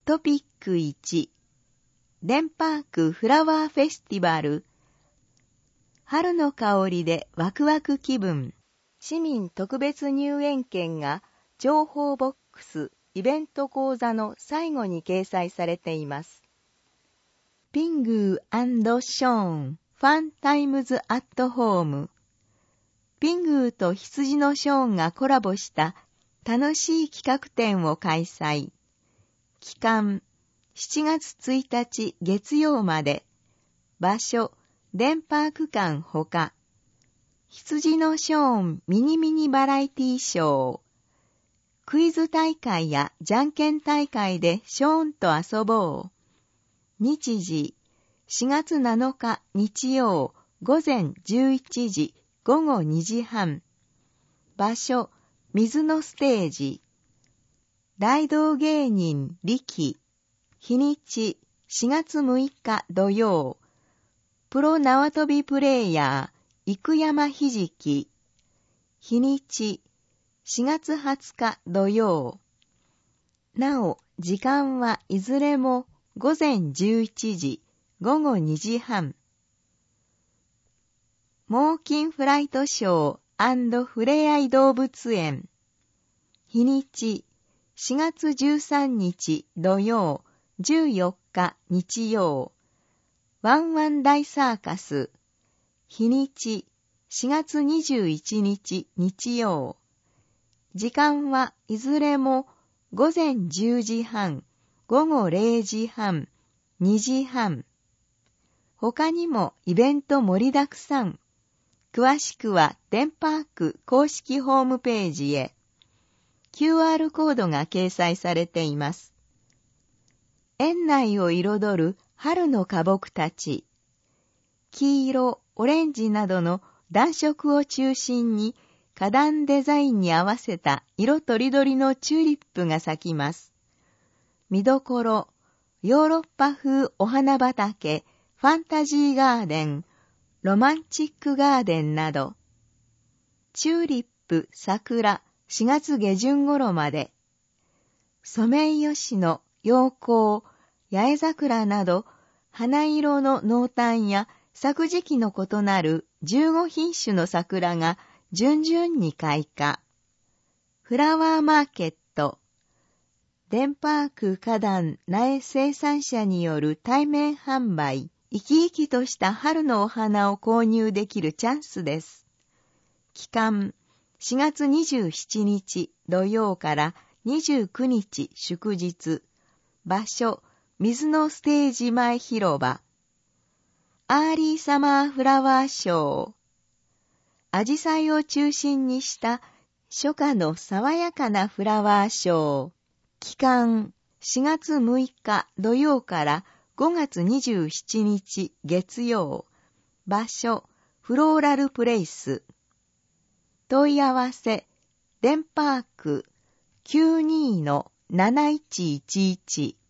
トピック1、デンパークフラワーフェスティバル。春の香りでワクワク気分。市民特別入園券が情報ボックスイベント講座の最後に掲載されています。ピングー&ショーンファンタイムズアットホーム。ピングーと羊のショーンがコラボした楽しい企画展を開催。期間7月1日月曜まで。場所デンパーク館ほか。羊のショーンミニミニバラエティショー。クイズ大会やじゃんけん大会でショーンと遊ぼう。日時4月7日日曜午前11時午後2時半。場所水のステージ。大道芸人力。日にち4月6日土曜。プロ縄跳びプレイヤー生山ひじき。日にち4月20日土曜。なお時間はいずれも午前11時午後2時半。猛禽フライトショー&ふれあい動物園。日にち4月13日土曜14日日曜。ワンワン大サーカス。日にち4月21日日曜。時間はいずれも午前10時半、午後0時半、2時半。他にもイベント盛りだくさん。詳しくはデンパーク公式ホームページへ。QR コードが掲載されています。園内を彩る春の花木たち。黄色、オレンジなどの暖色を中心に花壇デザインに合わせた色とりどりのチューリップが咲きます。見どころ、ヨーロッパ風お花畑、ファンタジーガーデン、ロマンチックガーデンなど。チューリップ、桜、4月下旬頃まで。ソメイヨシノ、陽光、八重桜など、花色の濃淡や咲く時期の異なる15品種の桜が順々に開花。フラワーマーケット。デンパーク花壇苗生産者による対面販売。生き生きとした春のお花を購入できるチャンスです。期間4月27日土曜から29日祝日。場所水のステージ前広場。アーリーサマーフラワーショー。アジサイを中心にした初夏の爽やかなフラワーショー。期間4月6日土曜から5月27日月曜。場所フローラルプレイス。問い合わせデンパーク 92-7111